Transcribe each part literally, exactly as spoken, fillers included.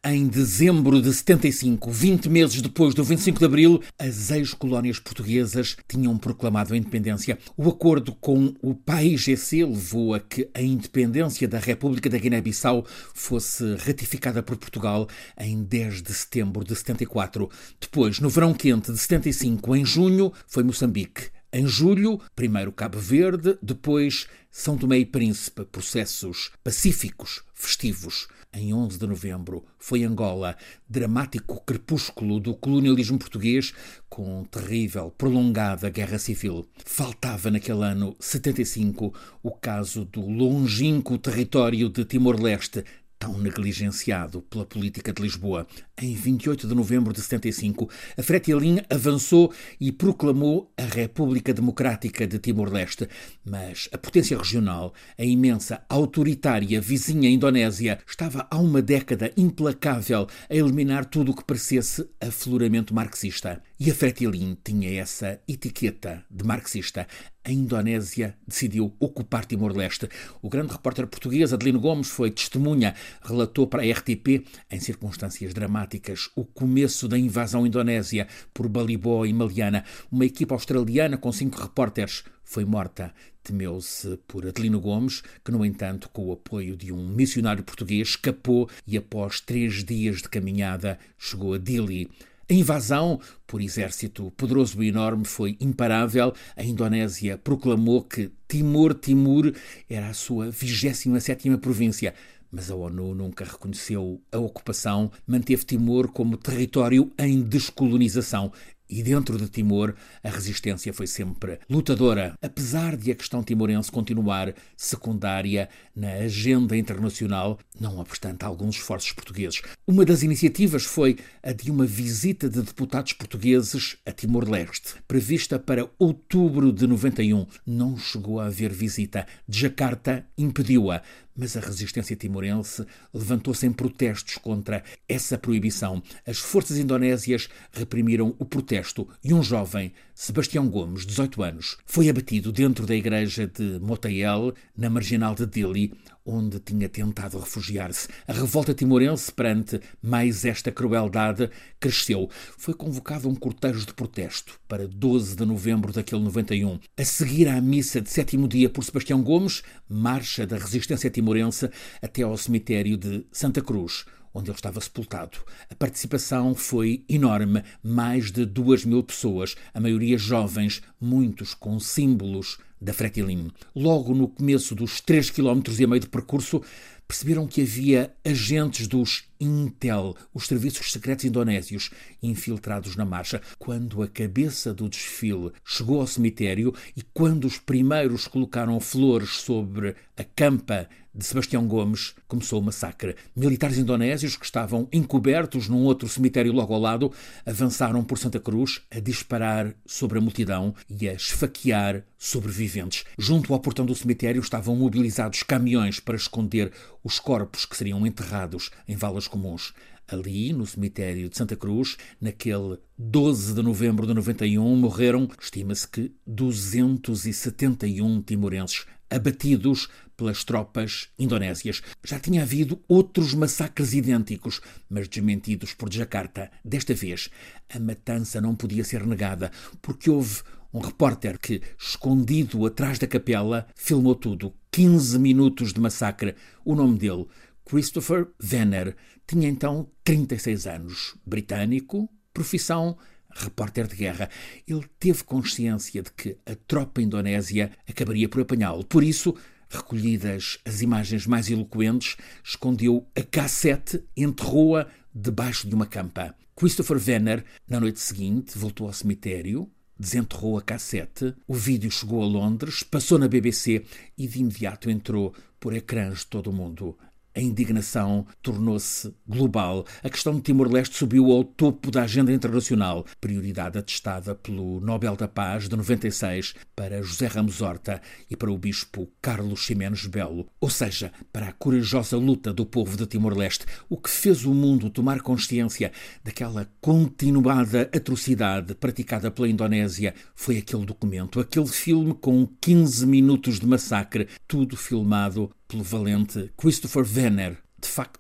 Em dezembro de setenta e cinco, vinte meses depois do vinte e cinco de Abril, as ex-colónias portuguesas tinham proclamado a independência. O acordo com o P A I G C levou a que a independência da República da Guiné-Bissau fosse ratificada por Portugal em dez de setembro de setenta e quatro. Depois, no verão quente de setenta e cinco, em junho, foi Moçambique. Em julho, primeiro Cabo Verde, depois São Tomé e Príncipe, processos pacíficos, festivos. Em onze de novembro, foi Angola, dramático crepúsculo do colonialismo português com terrível, prolongada guerra civil. Faltava naquele ano, setenta e cinco, o caso do longínquo território de Timor-Leste, tão negligenciado pela política de Lisboa. Em vinte e oito de novembro de setenta e cinco, a Fretilin avançou e proclamou a República Democrática de Timor-Leste. Mas a potência regional, a imensa, autoritária vizinha Indonésia, estava há uma década implacável a eliminar tudo o que parecesse afloramento marxista. E a Fretilin tinha essa etiqueta de marxista. A Indonésia decidiu ocupar Timor-Leste. O grande repórter português Adelino Gomes foi testemunha, relatou para a R T P, em circunstâncias dramáticas, o começo da invasão indonésia por Balibó e Maliana. Uma equipa australiana com cinco repórteres foi morta. Temeu-se por Adelino Gomes, que, no entanto, com o apoio de um missionário português, escapou e, após três dias de caminhada, chegou a Dili. A invasão, por exército poderoso e enorme, foi imparável. A Indonésia proclamou que Timor-Timor era a sua vigésima sétima província. Mas a ONU nunca reconheceu a ocupação, manteve Timor como território em descolonização. E dentro de Timor, a resistência foi sempre lutadora, apesar de a questão timorense continuar secundária na agenda internacional, não obstante alguns esforços portugueses. Uma das iniciativas foi a de uma visita de deputados portugueses a Timor-Leste, prevista para outubro de noventa e um. Não chegou a haver visita. Jacarta impediu-a. Mas a resistência timorense levantou-se em protestos contra essa proibição. As forças indonésias reprimiram o protesto e um jovem, Sebastião Gomes, dezoito anos, foi abatido dentro da igreja de Motael, na marginal de Dili, onde tinha tentado refugiar-se. A revolta timorense perante mais esta crueldade cresceu. Foi convocado um cortejo de protesto para doze de novembro daquele noventa e um. A seguir à missa de sétimo dia por Sebastião Gomes, marcha da resistência timorense até ao cemitério de Santa Cruz, onde ele estava sepultado. A participação foi enorme, mais de duas mil pessoas, a maioria jovens, muitos com símbolos da Fretilin. Logo no começo dos três quilómetros e meio de percurso, perceberam que havia agentes dos Intel, os serviços secretos indonésios, infiltrados na marcha. Quando a cabeça do desfile chegou ao cemitério e quando os primeiros colocaram flores sobre a campa de Sebastião Gomes, começou o massacre. Militares indonésios que estavam encobertos num outro cemitério logo ao lado avançaram por Santa Cruz a disparar sobre a multidão e a esfaquear sobreviventes. Junto ao portão do cemitério estavam mobilizados caminhões para esconder os corpos que seriam enterrados em valas comuns. Ali, no cemitério de Santa Cruz, naquele doze de novembro de noventa e um, morreram, estima-se que, duzentos e setenta e um timorenses abatidos pelas tropas indonésias. Já tinha havido outros massacres idênticos, mas desmentidos por Jacarta. Desta vez, a matança não podia ser negada, porque houve um repórter que, escondido atrás da capela, filmou tudo. quinze minutos de massacre. O nome dele, Christopher Venner, tinha então trinta e seis anos. Britânico, profissão repórter de guerra. Ele teve consciência de que a tropa indonésia acabaria por apanhá-lo. Por isso, recolhidas as imagens mais eloquentes, escondeu a cassete e enterrou-a debaixo de uma campa. Christopher Venner, na noite seguinte, voltou ao cemitério, desenterrou a cassete, o vídeo chegou a Londres, passou na B B C e de imediato entrou por ecrãs de todo o mundo. A indignação tornou-se global. A questão de Timor-Leste subiu ao topo da agenda internacional, prioridade atestada pelo Nobel da Paz de noventa e seis para José Ramos Horta e para o bispo Carlos Ximenes Belo, ou seja, para a corajosa luta do povo de Timor-Leste. O que fez o mundo tomar consciência daquela continuada atrocidade praticada pela Indonésia foi aquele documento, aquele filme com quinze minutos de massacre, tudo filmado pelo valente Christopher Venner. De facto,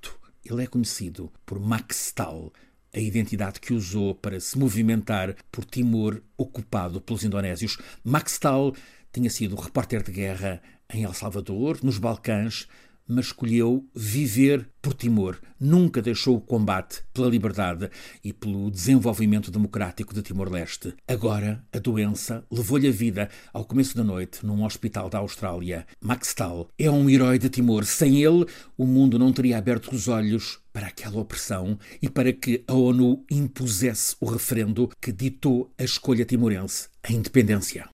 Ele é conhecido por Max Stahl, a identidade que usou para se movimentar por Timor ocupado pelos indonésios. Max Stahl tinha sido repórter de guerra em El Salvador, nos Balcãs, mas escolheu viver por Timor. Nunca deixou o combate pela liberdade e pelo desenvolvimento democrático de Timor-Leste. Agora, a doença levou-lhe a vida ao começo da noite num hospital da Austrália. Max Stahl é um herói de Timor. Sem ele, o mundo não teria aberto os olhos para aquela opressão e para que a ONU impusesse o referendo que ditou a escolha timorense, a independência.